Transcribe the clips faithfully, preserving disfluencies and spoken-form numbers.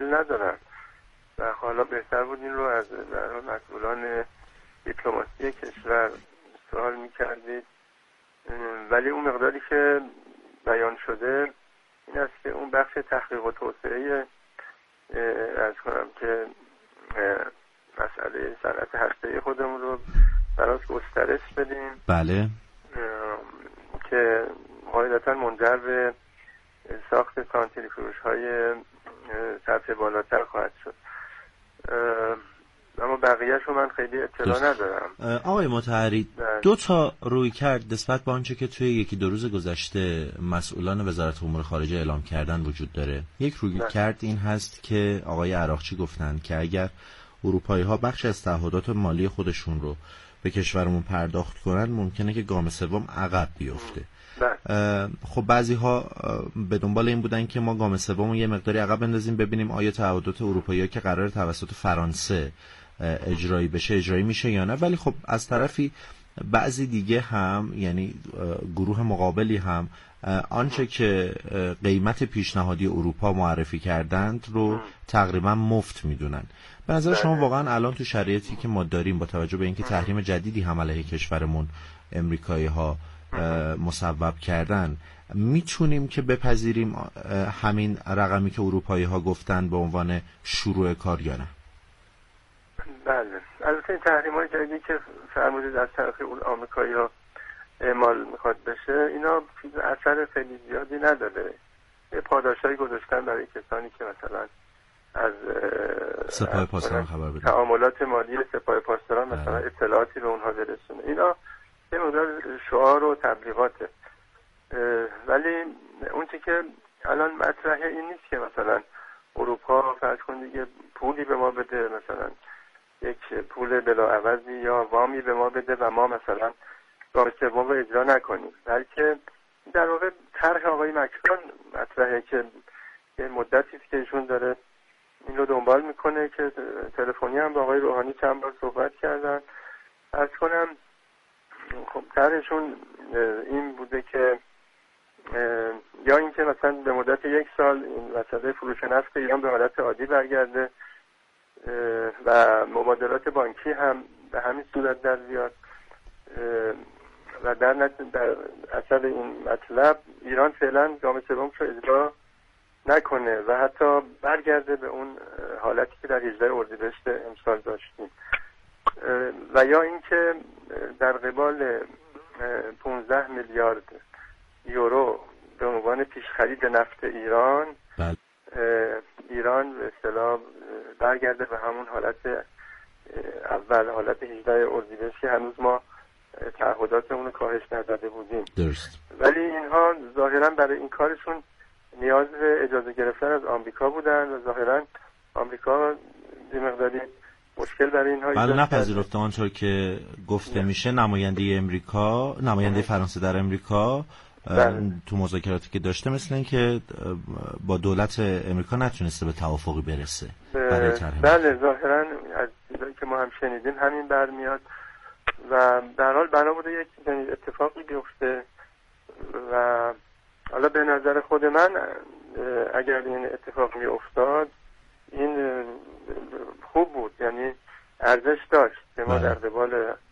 قبول ندارن و حالا بهتر بود این رو از مسئولان دیپلماسی کشور سوال میکردید. ولی اون مقداری که بیان شده این است که اون بخش تحقیق و توسعه از کنم که مسئله صنعت هسته‌ای خودمون رو براش گسترش بدیم. بله. که قاعدتا منجر به ساخت سانتریفیوژهای سطح بالاتر خواهد شد. اما بقیه‌اش رو من خیلی اطلاع ندارم. آقای مطهری، دو تا روی کرد نسبت به آنچه که توی یکی دو روز گذشته مسئولان وزارت امور خارجه اعلام کردن وجود داره. یک روی کرد این هست که آقای عراقچی گفتن که اگر اروپایی‌ها بخش از تعهدات مالی خودشون رو به کشورمون پرداخت کنن ممکنه که گام سوم عقب بیفته. خب بعضی ها به دنبال این بودن که ما گام سوم رو یه مقداری عقب بندازیم ببینیم آیا تعهدات اروپایی‌ها که قرار توسط فرانسه اجرایی بشه اجرایی میشه یا نه. ولی خب از طرفی بعضی دیگه هم یعنی گروه مقابلی هم آنچه که قیمت پیشنهادی اروپا معرفی کردند رو تقریبا مفت میدونن. به نظر شما واقعا الان تو شرایطی که ما داریم با توجه به اینکه تحریم جدیدی هم علیه کشورمون امریکایی ها مصوب کردن میتونیم که بپذیریم همین رقمی که اروپایی ها گفتن به عنوان شروع کار یا نه؟ بله، البته این تحریم های جدیدی که فرمودید از طرف اون آمریکایی ها اعمال میخواد بشه اینا اثر خیلی زیادی نداره. یه پاداشایی گذاشتن برای کسانی که مثلا از سپاه پاسداران خبر بدن، تعاملات مالی سپاه پاسداران مثلا اطلاعاتی به اونها برسونه. اینا یه مقدار شعار و تبلیغاته. ولی اون چیزی که الان مطرحه این نیست که مثلا اروپا فرض کن دیگه پولی به ما بده، مثلا یک پول بلاعوضی یا وامی به ما بده و ما مثلا گام سوم رو اجرا نکنیم، بلکه در واقع طرح آقای مکرون مطرحه که یه مدتی است که ایشون داره این رو دنبال میکنه که تلفنی هم با آقای روحانی چند بار صحبت کردن. عرض کنم خب طرحشون این بوده که یا اینکه مثلا به مدت یک سال این مسئله فروش نفت ایران به حالت عادی برگرده و مبادلات بانکی هم به همین صورت در بیاد و در نتیجه در اصل این مطلب ایران فعلا گام سوم رو اجرا نکنه و حتی برگرده به اون حالتی که در هجده اردیبهشت امسال داشتیم. و یا اینکه در قبال پانزده میلیارد یورو به عنوان پیش خرید نفت ایران بله. ایران به اصطلاح برگرده به همون حالت اول، حالت هجده اردیبهشت که هنوز ما تعهداتمون رو کاهش نداده بودیم. درست. ولی اینها ظاهرا برای این کارشون نیاز به اجازه گرفتن از آمریکا بودن و ظاهرا آمریکا یه مقداری مشکل برای اینها بله نپذیرفته. آنطور که گفته میشه نماینده امریکا نماینده فرانسه در امریکا تو مذاکراتی که داشته مثل این که با دولت امریکا نتونسته به توافقی برسه برای طرح. بله ظاهرا از چیزایی که ما هم شنیدیم همین برمیاد و در حال بنا بوده یک اتفاقی بیفته و حالا به نظر خود من اگر این اتفاق می افتاد این خوب بود، یعنی ارزش داشت که ما در قبال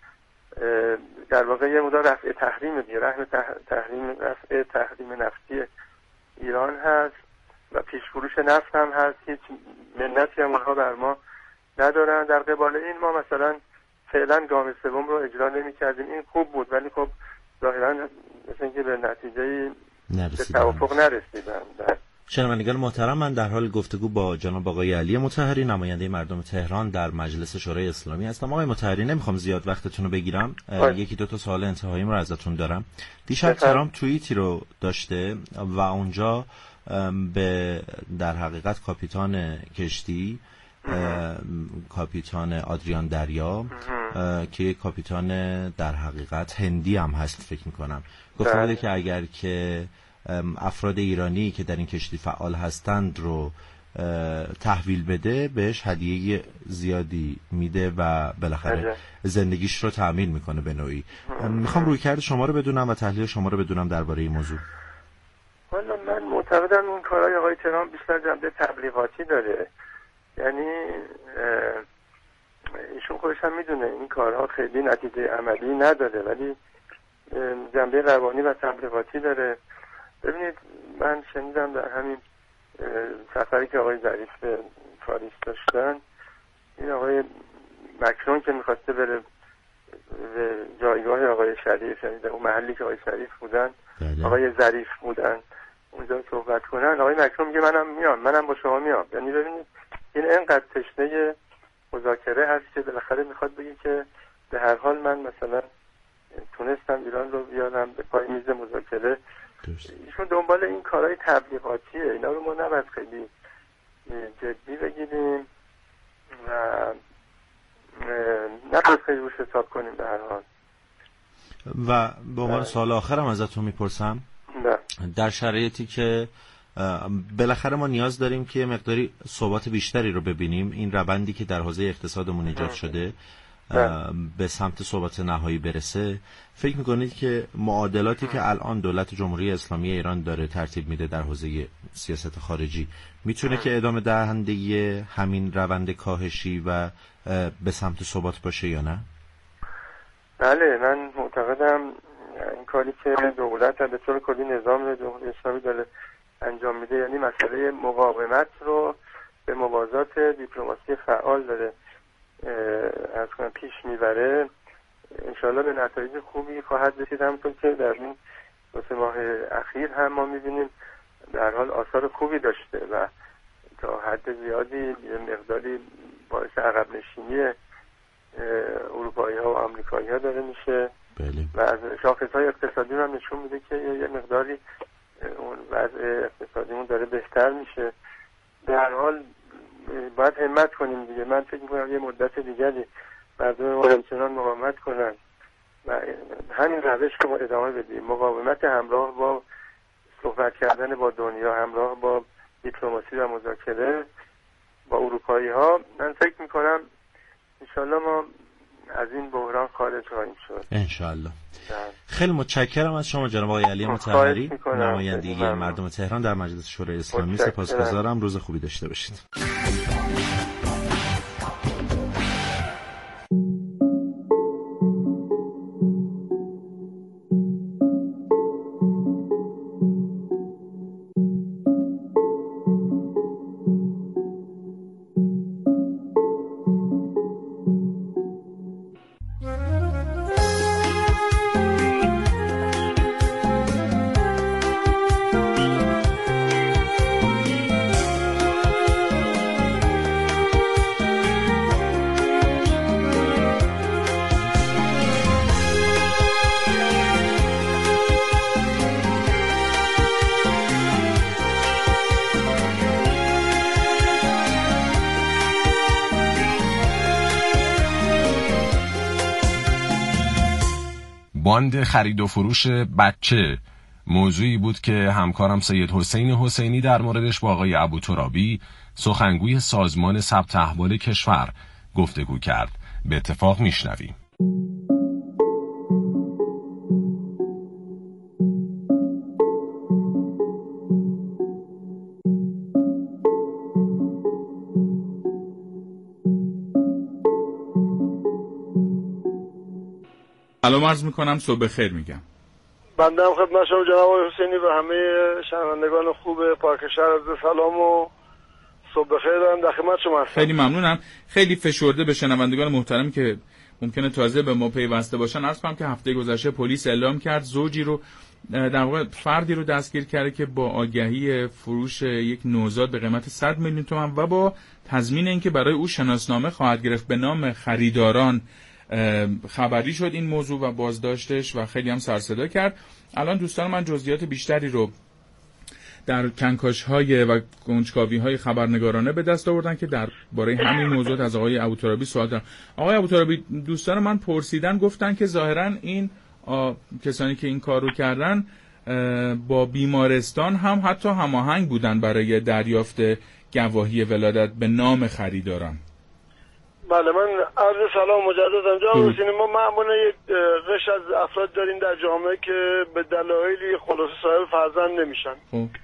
در واقع یه مقدار رفع تحریم دیگه رحم تحریم رفع تحریم نفتی ایران هست و پیش فروش نفت هم هست، هیچ منتی هم اونها بر ما ندارن. در قبال این ما مثلا فعلا گام سوم رو اجرا نمی کردیم، این خوب بود ولی خب ظاهرا مثل اینکه به نتیجه به توافق نرسیدن. شنوندگان محترم، من در حال گفتگو با جناب آقای علی مطهری نماینده مردم تهران در مجلس شورای اسلامی هستم. آقای مطهری نمیخوام زیاد وقتتون رو بگیرم، یکی دو تا سوال انتهاییم رو ازتون دارم. دیشب ترامپ توییتی رو داشته و اونجا به در حقیقت کاپیتان کشتی کاپیتان آدریان دریا که یک کاپیتان در حقیقت هندی هم هست فکر میکنم گفته بوده که اگر که افراد ایرانی که در این کشتی فعال هستند رو تحویل بده بهش هدیه زیادی میده و بالاخره زندگیش رو تأمین میکنه به نوعی. میخوام رویکرد شما رو بدونم و تحلیل شما رو بدونم درباره این موضوع. حالا من معتقدم این کارهای آقای ترامپ بیشتر جنبه تبلیغاتی داره. یعنی ایشون خودش هم میدونه این کارها خیلی نتیجه عملی نداره، ولی جنبه روانی و تبلیغاتی داره. ببینید من شنیدم در همین سفری که آقای ظریف به پاریس داشتن، این آقای مکرون که میخواسته بره به جایگاه آقای شریف، یعنی در اون محلی که آقای شریف بودن بله. آقای ظریف بودن اونجا صحبت کنن، آقای مکرون میگه منم میام، منم با شما میام. یعنی ببینید این اینقدر تشنه مذاکره هست که بالاخره میخواد بگه که به هر حال من مثلا تونستم ایران رو بیارم به پای میز مذاکره. ایشون دنبال این کارهای تبلیغاتیه، اینا رو ما نباید خیلی جدی بگیریم و نباید خیلی روش حساب کنیم به هر حال. و به عنوان سوال آخرم ازتون میپرسم ده. در شرایطی که بالاخره ما نیاز داریم که مقداری ثبات بیشتری رو ببینیم، این روندی که در حوزه اقتصادمون ایجاد شده به سمت ثبات نهایی برسه، فکر میکنید که معادلاتی که الان دولت جمهوری اسلامی ایران داره ترتیب میده در حوزه سیاست خارجی میتونه که ادامه دهنده همین روند کاهشی و به سمت ثبات باشه یا نه؟ بله، من معتقدم این کاری که دولت به طور کلی نظام جمهوری اسلامی داره انجام میده، یعنی مسئله مقاومت رو به موازات دیپلماسی فعال داره از کنم پیش میبره، انشاءالله به نتایج خوبی خواهد رسید. همونطور که در این دو سه ماه اخیر هم ما میبینیم در حال آثار خوبی داشته و تا حد زیادی مقداری باعث عقب نشینی اروپایی ها و آمریکایی ها داره میشه بله. و از شاخص های اقتصادی هم نشون میده که یه مقداری اون وضع اقتصادیمون داره بهتر میشه. در حال باید همت کنیم دیگه. من فکر میکنم یه مدت دیگری مردم ما همچنان مقاومت کنن و همین روش رو ما ادامه بدیم، مقاومت همراه با صحبت کردن با دنیا، همراه با دیپلماسی و مذاکره با اروپایی ها. من فکر میکنم انشالله ما از این بحران خارج خواهیم شد انشالله. خیلی متشکرم از شما جناب آقای علی مطهری، نماینده مردم تهران در مجلس شورای اسلامی. سپاسگزارم، روز خوبی داشته باشید. باند خرید و فروش بچه موضوعی بود که همکارم سید حسین حسینی در موردش با آقای ابوترابی سخنگوی سازمان ثبت احوال کشور گفتگو کرد. به اتفاق میشنویم. سلام عرض میکنم، صبح بخیر میگم. بنده هم خدمت شما جناب حسینی و همه شنوندگان خوب پارک شهر از سلام و صبح بخیر دارم، در خدمت شما هستم. خیلی ممنونم. خیلی فشرده به شنوندگان محترم که ممکنه تازه به ما پیوسته باشن عرض کنم که هفته گذشته پلیس اعلام کرد زوجی رو، در واقع فردی رو دستگیر کرده که با آگهی فروش یک نوزاد به قیمت صد میلیون تومان و با تضمین اینکه برای او شناسنامه خواهد گرفت به نام خریداران خبری شد این موضوع و بازداشتش و خیلی هم سر صدا کرد. الان دوستان من جزئیات بیشتری رو در کنکاش‌های و کنجکاوی‌های خبرنگارانه به دست آوردن که در باره همین موضوع از آقای ابوترابی سوال دارم. آقای ابوترابی، دوستان من پرسیدن گفتن که ظاهراً این کسانی که این کار رو کردن با بیمارستان هم حتی هماهنگ بودن برای دریافت گواهی ولادت به نام خریداران. بله، من عرض سلام مجدداً جناب حسینی. ما معمولا یک قش از افراد داریم در جامعه که به دلایلی خلاصه صاحب فرزند نمیشن. خوب.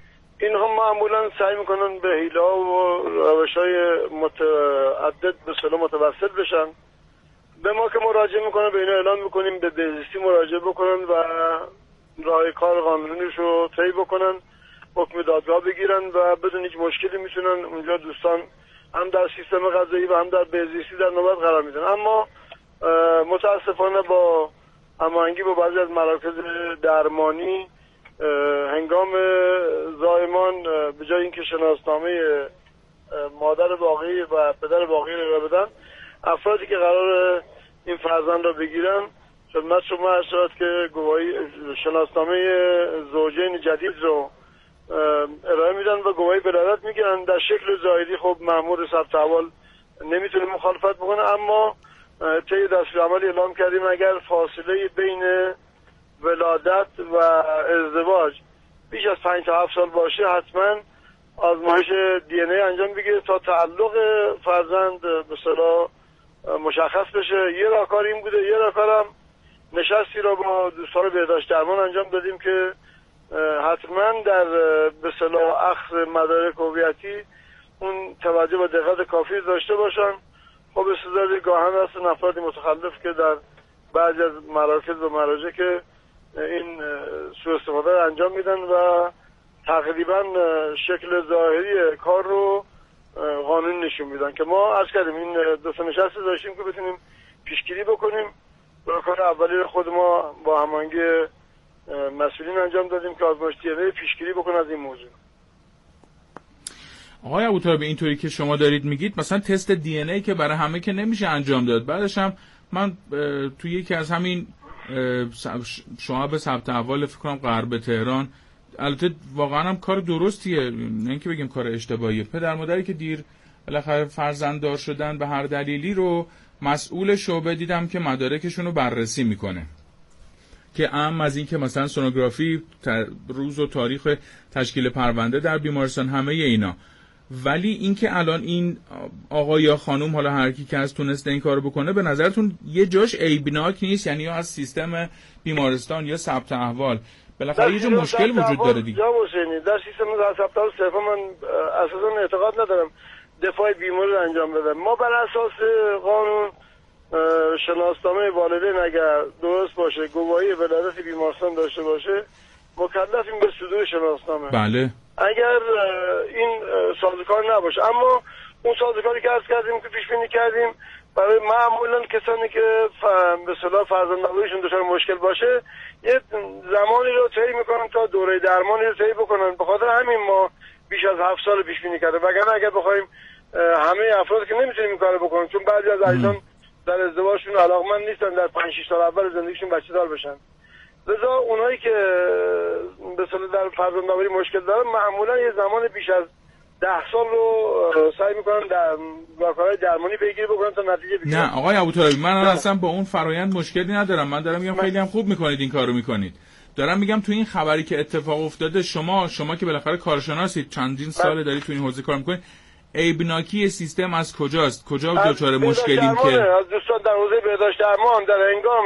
اینها معمولا سعی میکنن به حیله‌ها و روش‌های متعدد به اصطلاح متوسل بشن. به ما که مراجعه میکنن به اینا اعلام میکنیم به بهزیستی مراجعه بکنن و راه کار قانونیش رو طی بکنن، حکم دادگاه بگیرن و بدون هیچ مشکلی میتونن اونجا دوستان هم در سیستم قضایی و هم در بهزیستی در نوبت قرار میدن. اما متاسفانه با هماهنگی با بعضی از مراکز درمانی هنگام زایمان به جای اینکه شناسنامه مادر واقعی و پدر واقعی رو بدن، افرادی که قرار این فرزند را بگیرن خدمت شما عرض شود که گواهی شناسنامه زوجین جدید رو ارائه میدن و گواهی ولادت میگیرن. در شکل ظاهری خب مأمور ثبت احوال نمیتونه مخالفت بکنه، اما طی دستورالعمل اعلام کردیم اگر فاصله بین ولادت و ازدواج بیش از پنج تا هفت سال باشه حتما آزمایش دی ان ای انجام بگیره تا تعلق فرزند به اصطلاح مشخص بشه. یه راهکار این بوده. یه راهکارم نشستی رو با دوستان بهداشت درمان انجام دادیم که حتما در به اصطلاح اخذ مدارک هویتی اون توجه و دقت کافی داشته باشن. خب استعداد گاهن هستن افرادی متخلف که در بعضی از مراکز و مراجع که این سوء استفاده رو انجام میدن و تقریبا شکل ظاهری کار رو قانون نشون میدن که ما عرض کردیم این دو تا نشست داشتیم که بتونیم پیشگیری بکنیم. راهکار اولی رو خود ما با هماهنگی مسئولین انجام دادیم که آزمایش دی ان ای پیشگیری بکنه از این موضوع. آقای ابوترابی اینطوری که شما دارید میگید مثلا تست دی ان ای که برای همه که نمیشه انجام داد، بعدش هم من توی یکی از همین شعب ثبت احوال فکر کنم غرب تهران، البته واقعا هم کار درستیه، نه اینکه بگیم کار اشتباهیه، پدر مادری که دیر بالاخره فرزنددار شدن به هر دلیلی رو مسئول شعبه دیدم که مدارکشون رو بررسی میکنه که اهم از این که مثلا سونوگرافی، روز و تاریخ تشکیل پرونده در بیمارستان، همه اینا. ولی اینکه الان این آقا یا خانم، حالا هر کی که از تونسته این کارو بکنه، به نظرتون یه جاش عیبناک نیست؟ یعنی یا از سیستم بیمارستان یا ثبت احوال بالاخره یه جور مشکل وجود داره دیگه. یا حسینی در سیستم ثبت احوال صرفا من اساسا اعتقاد ندارم دفاع بیماری رو انجام بدم. ما بر اساس قانون شناسنامه والدین اگر درست باشه، گواهی ولادت بیمارستان داشته باشه، مکلفیم به صدور شناسنامه. بله. اگر این سازوکار نباشه، اما اون سازوکاری که عرض کردیم که پیش بینی کردیم برای معمولا کسانی که به اصطلاح فرزندآوریشون دچار مشکل باشه یه زمانی رو طی میکنن تا دوره درمانی رو طی بکنن. به خاطر همین ما بیش از هفت سال پیش بینی کردیم، وگرنه اگر بخوایم همه افرادی که نمیتونیم این کارو بکنیم، چون بعضی از عزیزان در ازدواجشون علاقمند نیستن در پنج شش سال اول زندگیشون بچه‌دار بشن، لذا اونایی که به اصطلاح در فرزندآوری مشکل دارن معمولا یه زمان بیش از ده سال رو سعی میکنن در راهکارهای درمانی پیگیری بکنن تا نتیجه بگیرن. نه آقای ابوترابی، من اصلا با اون فرایند مشکلی ندارم. من دارم میگم خیلی هم خوب میکنید این کارو میکنید. دارم میگم تو این خبری که اتفاق افتاده، شما شما که بالاخره کارشناسید، چندین سال دارید تو این حوزه کار میکنید، عیبناکی سیستم از کجاست؟ کجا دچار مشکلیم که از دوستان در حوزه بهداشت درمان در هنگام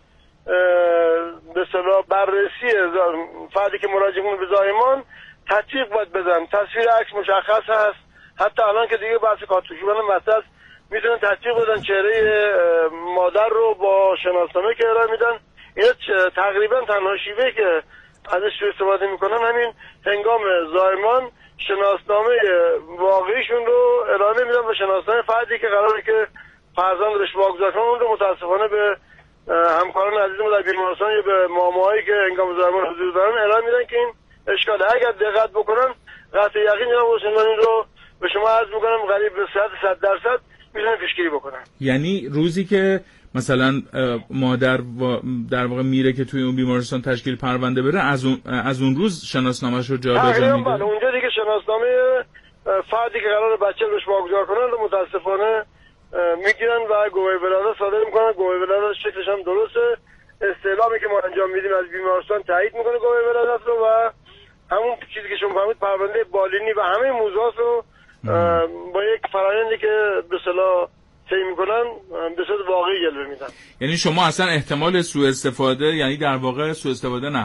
به اصطلاح بررسی فردی که مراجعه کنه به زایمان تطبیق باید بزن. تصویر عکس مشخص هست، حتی الان که دیگه بحث کارتوشیبان مطلب میتونن تطبیق بدن چهره مادر رو با شناسنامه که ارائه میدن. این تقریبا تنها شیوهی که ازش استفاده میکنن همین هنگام زایمان شناسنامه واقعیشون رو ارائه میدن و شناسنامه فردی که قراره که فرزندش واگذار کنه اون رو متاسفانه به همکاران عزیزم در بیمارستان یا به ماماهایی که هنگام زایمان حضور دارن ارائه میدن که این اشکاله. اگر دقت بکنن قطع یقین جناب حسین این رو به شما عرض میکنم قریب به صد درصد میتونن پیشگیری بکنن. یعنی روزی که مثلا مادر در واقع میره که توی اون بیمارستان تشکیل پرونده بره، از اون از اون روز شناسنامه‌اش رو جابجا میده. بله، اونجا دیگه شناسنامه فردی که قراره بچه روش واگذار کنن رو متاسفانه میگیرن و گواهی ولادت صادر میکنن. گواهی ولادت شکلش هم درسته، استعلامی که ما انجام میدیم از بیمارستان تایید میکنه گواهی ولادت رو و همون چیزی که شما فهمید پرونده بالینی و همه موضوعات رو با یک فرآیندی که به اصطلاح طی میکنن به صورت واقعی جلوه میدن. یعنی شما اصلا احتمال سوء استفاده، یعنی در واقع سوء استفاده نه،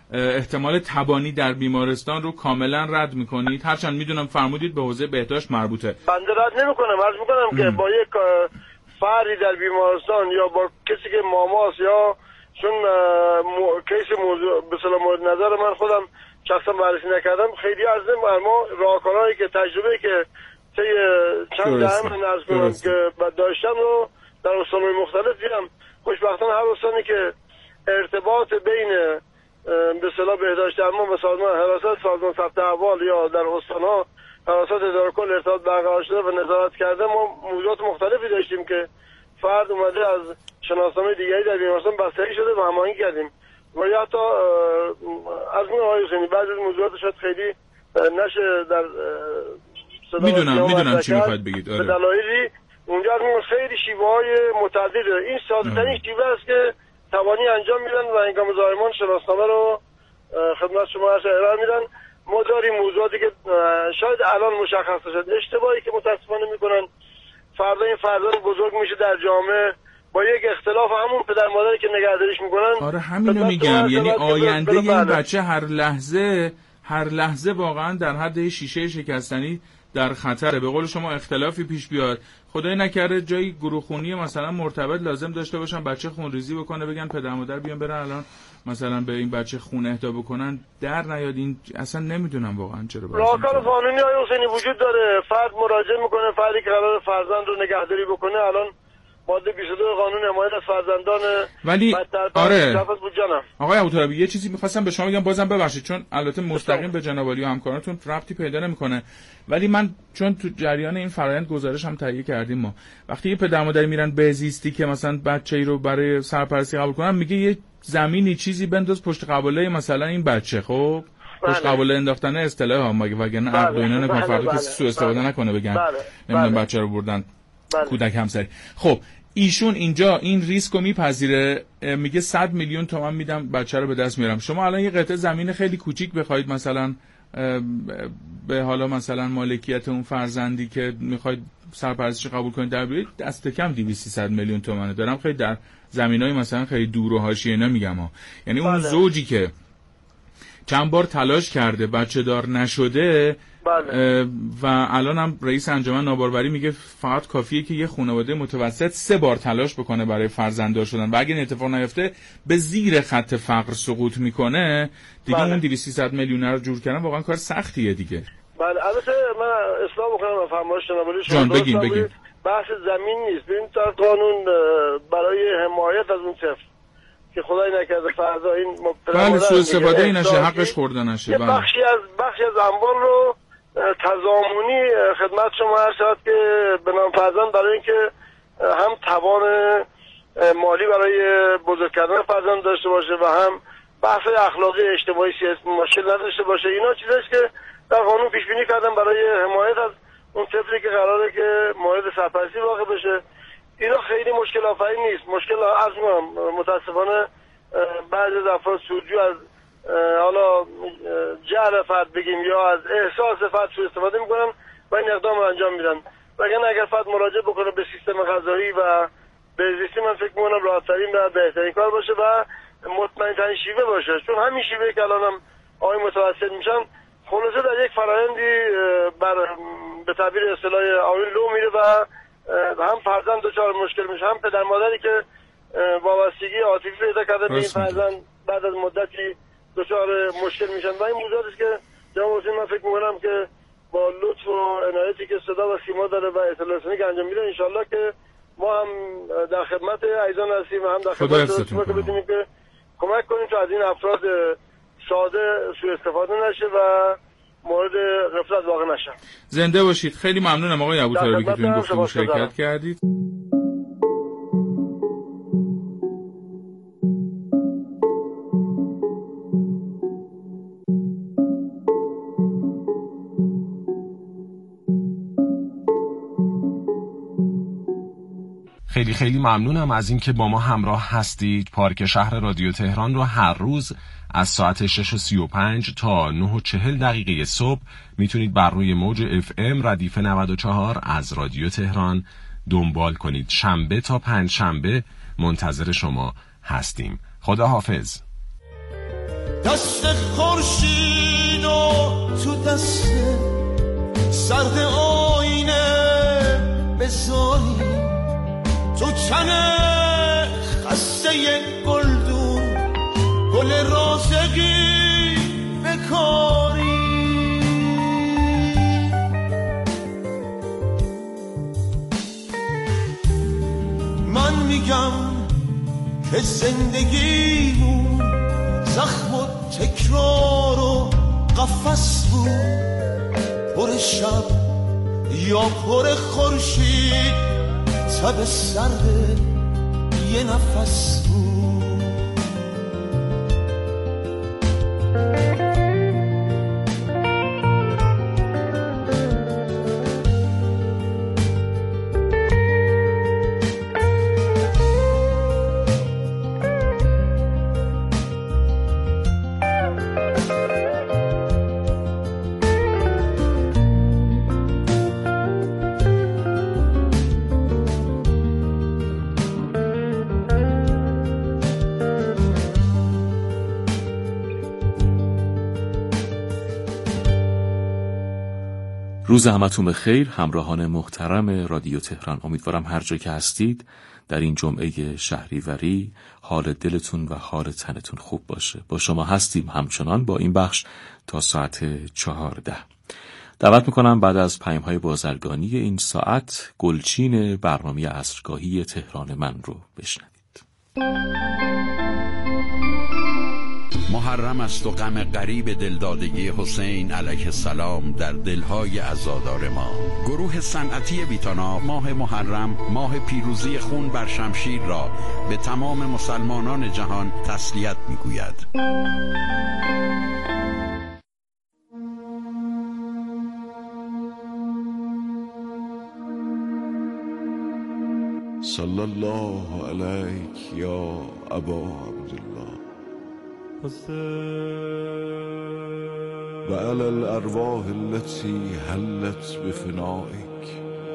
احتمال تبانی در بیمارستان رو کاملا رد میکنید؟ هرچند میدونم فرمودید به حوزه بهداشت مربوطه. بنده رد نمیکنم، عرض میکنم ام. که با یک فردی در بیمارستان یا با کسی که ماماست یا چون مو... کیس موضوع به اصطلاح مورد نظر من خودم شخصا بررسی نکردم، خیلی از ما راهکارهایی که تجربه که طی چند دهم نرز کنم که داشتم رو در استان‌های مختلف دیدم. خوشبختانه هر استانی که ارتباط بین به اصطلاح بهداشت درمان و سازمان حراست سازمان ثبت احوال یا در استان‌ها حراست اداره کل ارتباط برقرار شده و نظارت کرده، ما موضوعات مختلفی داشتیم که فرد اومده از شناسنامه دیگری در بیمارستان بستری شده و هماهنگی کردیم و یا حتی از اون آقای حسینی بعضی از موضوعات شاید خیلی نشه در میدونم میدونم چی میخواید بگید. آره. به دلایلی اونجا از خیلی شیوه‌های متعدد، این ساده‌ترین شیوه است که توانی انجام میدن و هنگام زایمان شناسنامه رو خدمت شما ارائه میدن. ما داریم موضوعاتی که شاید الان مشخص شد، اشتباهی که متاسفانه میکنن، فردا این فرزند بزرگ میشه در جامعه با یک اختلاف همون پدر مادری که نگهداریش میکنن. آره همینو میگم، یعنی آینده این بچه هر لحظه هر لحظه واقعا در حد شیشه شکستنی در خطره. به قول شما اختلافی پیش بیاد، خدای نکرده جایی گروهخونی مثلا مرتبط لازم داشته باشن بچه خونریزی بکنه، بگن پدر مادر بیان برن الان مثلا به این بچه خون اهدا بکنن، در نیاد. این اصلا نمیدونم واقعا چرا. راهکار قانونی های حسینی وجود داره، فرد مراجعه میکنه، فردی که قرار فرزند رو نگهداری بکنه الان ماده بیست و دو قانون حمایت از فرزندان ولی آره بود. آقای ابوترابی یه چیزی می‌خواستم به شما بگم، بازم ببخشید چون البته مستقیم به جناب عالی و همکارانتون ربطی پیدا نمی‌کنه، ولی من چون تو جریان این فرآیند گزارش هم تهیه کردیم، ما وقتی یه پدر مادر میرن بهزیستی که مثلا بچه‌ای رو برای سرپرستی قبول کنن، میگه یه زمینی چیزی بنداز پشت قباله مثلا این بچه، خب پشت قباله انداختن اصطلاح ها مگه وگرنه عقد و اینا نکن، فردا کسی سوء استفاده نکنه بگن نمیدونم بچه رو بردن کودک همسری. خب ایشون اینجا این ریسک رو میپذیره، میگه صد میلیون تومان میدم بچه رو به دست میارم. شما الان یه قطعه زمین خیلی کوچیک بخواید مثلا به حالا مثلا مالکیت اون فرزندی که میخواید سرپرستش قبول کنید در بیارید، دست کم دویست سیصد میلیون تومانه. دارم خیلی در زمینای مثلا خیلی دور و حاشیه نمیگم ها، یعنی اون زوجی که چند بار تلاش کرده بچه دار نشده بله. و الان هم رئیس انجمن ناباروری میگه فقط کافیه که یه خانواده متوسط سه بار تلاش بکنه برای فرزنددار شدن و اگه این اتفاق نیفته به زیر خط فقر سقوط میکنه دیگه. بله. اون دویست سیصد میلیون رو جور کردن واقعا کار سختیه دیگه. بله البته من اصلاح بکنم فرمایش جناب عالی جان بگین بگین. بحث زمین نیست، ببین تا قانون برای حمایت از اون طفل که خدای نکرده فردا این بله سوء استفاده ای نشه، حقش خورده نشه. یه بخشی از بخشی از اموال رو تضامنی خدمت شما عرض شد که به نام فرزند برای اینکه هم توان مالی برای بزرگ کردن فرزند داشته باشه و هم بحث اخلاقی اجتماعی سیاسی مشکل نداشته باشه، اینا چیزاست که در قانون پیش بینی کردن برای حمایت از اون طفلی که قراره که مورد سرپرستی واقع بشه. اینا خیلی مشکل آفرین نیست. مشکل از متاسفانه بعضی از افراد سودجو از حالا جهل فرد بگیم یا از احساس فرد سوء استفاده میکنن و این اقدام رو انجام میدن. وگرنه اگر فرد مراجعه بکنه به سیستم قضایی و بهزیستی، من فکر میکنم راحت‌ترین و بهترین کار باشه و مطمئن‌ترین شیوه باشه، چون همین شیوه که الان هم آقای متوسط میشن خلاصه در یک فرآیندی بر به تعبیر اصطلاح آیین لو میره و هم فرزند دچار مشکل میشه، هم پدر مادری که وابستگی عاطفی پیدا کرده به این فرزند بعد از مدتی دچار مشکل میشن و این موضوعی است که جناب حسین من فکر میکنم که با لطف و عنایتی که صدا و سیما داره و اطلاع رسانی که انجام میده انشالله که ما هم در خدمت عزیزان هستیم و هم در خدمت شما که بتونیم که کمک کنیم تا از این افراد ساده سوء استفاده نشه و مورد غفلت واقع نشن. زنده باشید. خیلی ممنونم آقای ابوطالبی که تو این گفتگو شرکت کردید. خیلی خیلی ممنونم از این که با ما همراه هستید. پارک شهر رادیو تهران رو هر روز از ساعت شش و سی و پنج تا نه و چهل دقیقه صبح میتونید بر روی موج اف ام ردیف نود و چهار از رادیو تهران دنبال کنید. شنبه تا پنج شنبه منتظر شما هستیم. خدا حافظ. دست خورشید و تو دست سرد آینه بذاری، تو چنه خسته گلدون گل رازقی بکاری. من میگم که زندگیمون زخم و تکرار و قفس بود، پر شب یا پر خورشید، تب سرد یه نفس بود. روز همتون بخیر همراهان محترم رادیو تهران. امیدوارم هر جا که هستید در این جمعه شهریوری حال دلتون و حال تنتون خوب باشه. با شما هستیم همچنان با این بخش تا ساعت چهارده. دعوت میکنم بعد از پیام‌های بازرگانی این ساعت گلچین برنامه عصرگاهی تهران من رو بشنوید. محرم است و غم غریب دلدادگی حسین علیه السلام در دلهای عزادار ما. گروه صنعتی ویتانا ماه محرم، ماه پیروزی خون بر شمشیر را به تمام مسلمانان جهان تسلیت میگوید. صلی الله علیک یا ابا عبدالله و علی الارواح التي حلت بفنائك.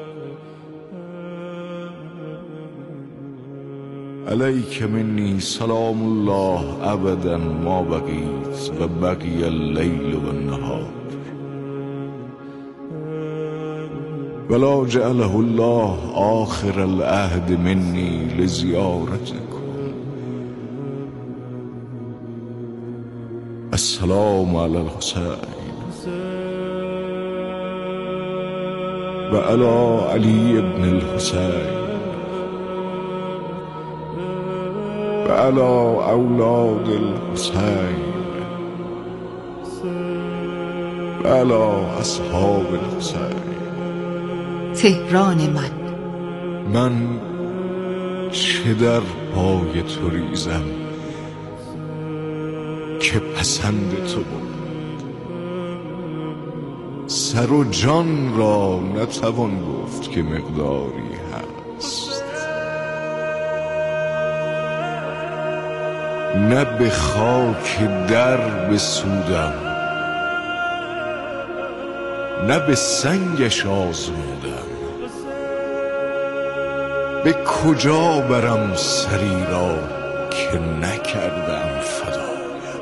علیک منی سلام الله ابدا ما بقیت و بقی اللیل و النهار ولا جعله الله آخر العهد منی لزیارتکم. السلام علی الحسین و علی علی ابن الحسین و علی اولاد الحسین و علی اصحاب الحسین. تهران من، من چه در پای تو ریزم که پسند تو بود. سر و جان را نتوان گفت که مقداری هست، نه به خاک در بسودم نه به سنگش آزمودم. به کجا برم سری را که نکردم فدایت.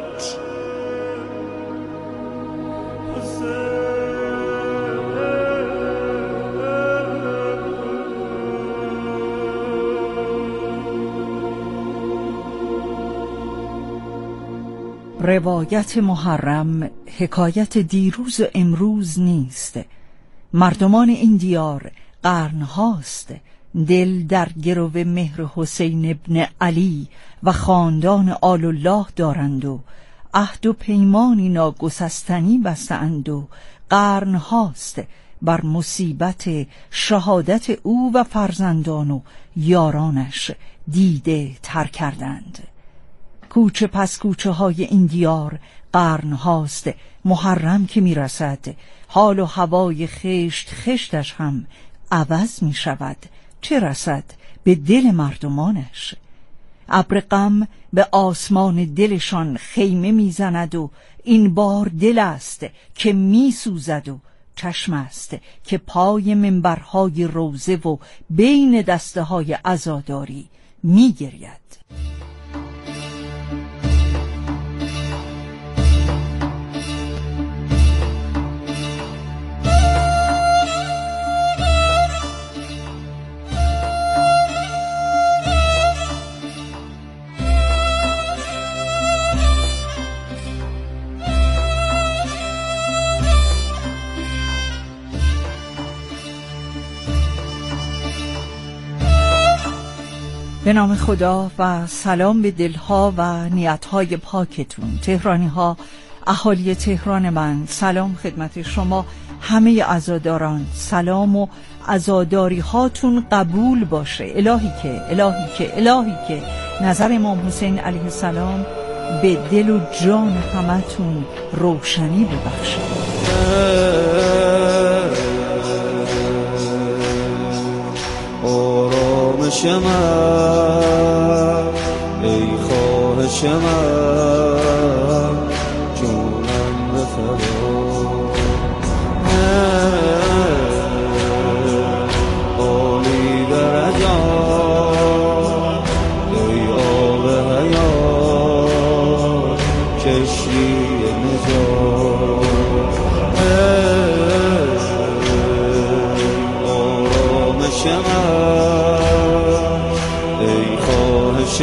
روایت محرم حکایت دیروز و امروز نیست. مردمان این دیار قرنهاست دل در گرو مهر حسین ابن علی و خاندان آل الله دارند و عهد و پیمانی ناگسستنی بستند و قرنهاست بر مصیبت شهادت او و فرزندان و یارانش دیده تر کردند. کوچه پس کوچه های این دیار قرن هاست محرم که می رسد حال و هوای خشت خشتش هم عوض می شود، چه رسد به دل مردمانش. ابر غم به آسمان دلشان خیمه می زند و این بار دل است که می سوزد و چشم است که پای منبرهای روزه و بین دسته های عزاداری می گرید. به نام خدا و سلام به دلها و نیتهای پاکتون تهرانی ها، اهالی تهران من، سلام خدمت شما همه عزاداران. سلام و عزاداری هاتون قبول باشه. الهی که الهی که الهی که نظر امام حسین علیه السلام به دل و جان همتون روشنی ببخشه. آرامش من ای خواهش من جونم بفدا، عالی درجات ای آب حیات کشتی نجات، آرامش من ای خواهش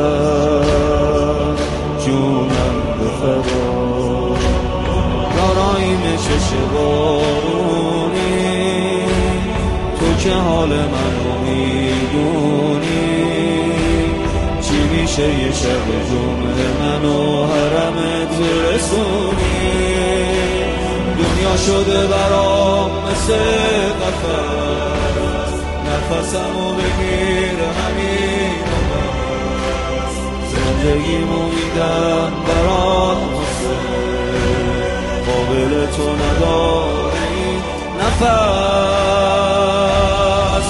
من جونم بفدا، یاراییم چش بارونی تو که حال من رو میدونی، چی میشه یه شب جمعه منو حرمت رسونی، دنیا شده برام مثل قفس، نفسمو بگیر همین نفس، زندگیمو میدم برات حسین، قابل تو نداره این نفس،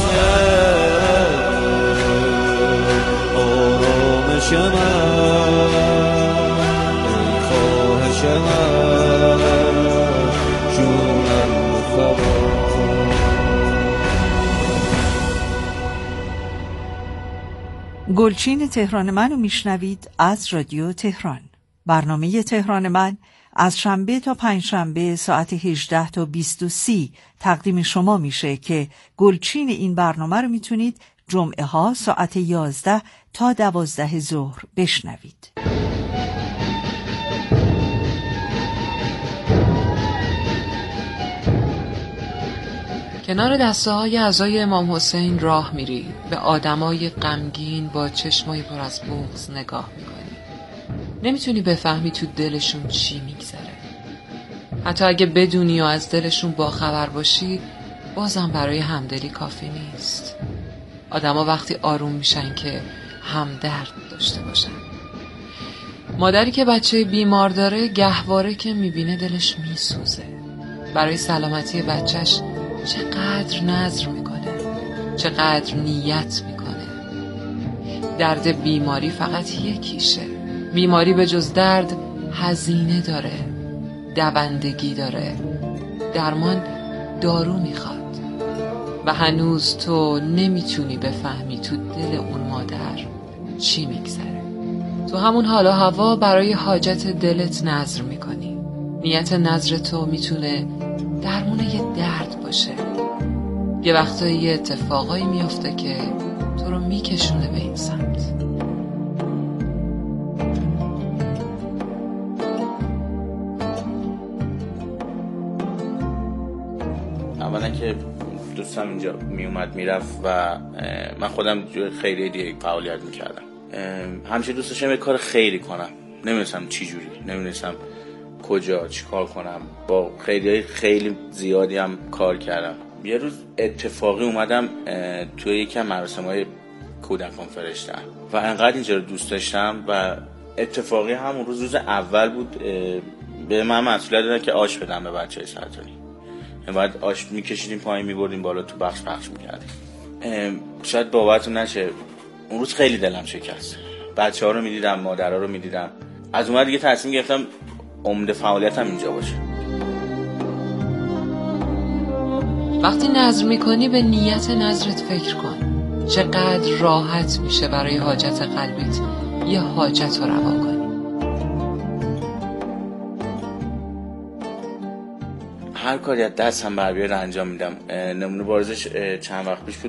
آرامش من ای خواهش من جونم بفدا. گلچین تهران من رو میشنوید از رادیو تهران. برنامه تهران من از شنبه تا پنجشنبه ساعت هجده تا بیست و سی تقدیم شما میشه که گلچین این برنامه رو میتونید جمعه ها ساعت یازده تا دوازده ظهر بشنوید. کنار دسته های عزای امام حسین راه میری، به آدمای غمگین با چشمای پر از بغض نگاه میکنی. نمیتونی بفهمی تو دلشون چی میگذره. حتی اگه بدونی و از دلشون باخبر باشی، بازم برای همدلی کافی نیست. آدما وقتی آروم میشن که همدرد داشته باشن. مادری که بچه بیمار داره گهواره که میبینه دلش میسوزه. برای سلامتی بچهش چقدر نذر میکنه، چقدر نیت میکنه. درد بیماری فقط یکیشه. بیماری به جز درد هزینه داره، دوندگی داره، درمان دارو میخواد. و هنوز تو نمیتونی بفهمی تو دل اون مادر چی میگذره. تو همون حال و هوا برای حاجت دلت نذر میکنی. نیت نذر تو میتونه درمون یه درد باشه. یه وقتایی یه اتفاقایی میافته که تو رو میکشونه به این سمت. اولا که دوستم اینجا میومد میرفت و من خودم خیلی دیگه فعالیت میکردم. همیشه دوست داشتم یه کار خیری کنم، نمیدونستم چی جوری، نمیدونستم کجا چی کار کنم. با خیلی خیلی زیادی هم کار کردم. یه روز اتفاقی اومدم توی یکی از مراسم‌های کودکان فرشته‌ام و انقدر اینجا رو دوست داشتم و اتفاقی همون روز روز اول بود به من مسئولیت دادن که آش بدم به بچه‌های سرطانی. بعد آش میکشیدیم پایین میبردیم بالا تو بخش پخش میکردیم. شاید باورتون نشه اون روز خیلی دلم شکست. بچه‌ها رو میدیدم، مادرها رو میدیدم. از اون دیگه تصمیم گرفتم عمده فعالیتم اینجا باشه. وقتی نذر میکنی به نیت نذرت فکر کن. چقدر راحت میشه برای حاجت قلبیت یه حاجت رو روا کنی. هر کاری از دستم بر بیاد انجام میدم. نمونه بارزش چند وقت پیش بود